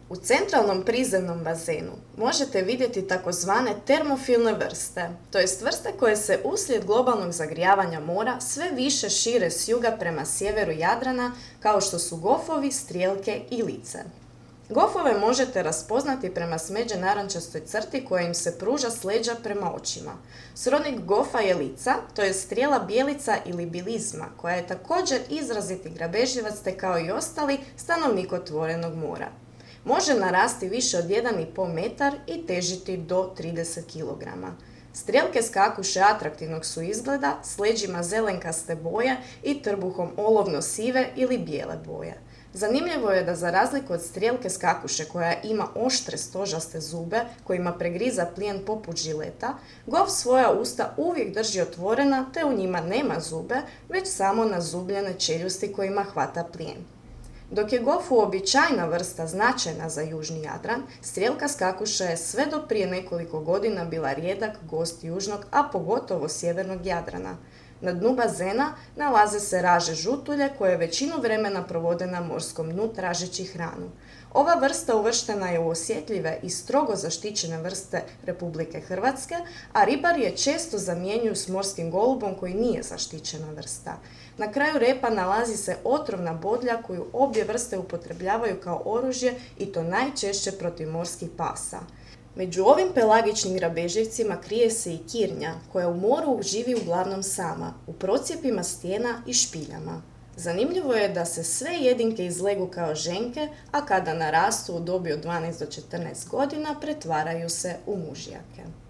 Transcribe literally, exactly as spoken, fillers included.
U centralnom prizemnom bazenu možete vidjeti takozvane termofilne vrste, to jest vrste koje se uslijed globalnog zagrijavanja mora sve više šire s juga prema sjeveru Jadrana, kao što su gofovi, strijelke i lice. Gofove možete raspoznati prema smeđe narančastoj crti koja im se pruža s leđa prema očima. Srodnik gofa je lica, to je strijela bijelica ili bilizma, koja je također izraziti grabežljivac te kao i ostali stanovnik otvorenog mora. Može narasti više od jedan i pol metar i težiti do trideset kilograma. Strijelke skakuše atraktivnog su izgleda, s leđima zelenkaste boje i trbuhom olovno-sive ili bijele boje. Zanimljivo je da za razliku od strijelke skakuše koja ima oštre stožaste zube kojima pregriza plijen poput žileta, gof svoja usta uvijek drži otvorena te u njima nema zube, već samo nazubljene čeljusti kojima hvata plijen. Dok je gof uobičajena vrsta značajna za južni Jadran, strijelka skakuša je sve do prije nekoliko godina bila rijedak gost južnog, a pogotovo sjevernog Jadrana. Na dnu bazena nalaze se raže žutulje koje većinu vremena provode na morskom dnu tražeći hranu. Ova vrsta uvrštena je u osjetljive i strogo zaštićene vrste Republike Hrvatske, a ribari je često zamjenjuju s morskim golubom koji nije zaštićena vrsta. Na kraju repa nalazi se otrovna bodlja koju obje vrste upotrebljavaju kao oružje i to najčešće protiv morskih pasa. Među ovim pelagičnim grabežljivcima krije se i kirnja, koja u moru živi uglavnom sama, u procjepima stijena i špiljama. Zanimljivo je da se sve jedinke izlegu kao ženke, a kada narastu u dobi od dvanaest do četrnaest godina pretvaraju se u mužjake.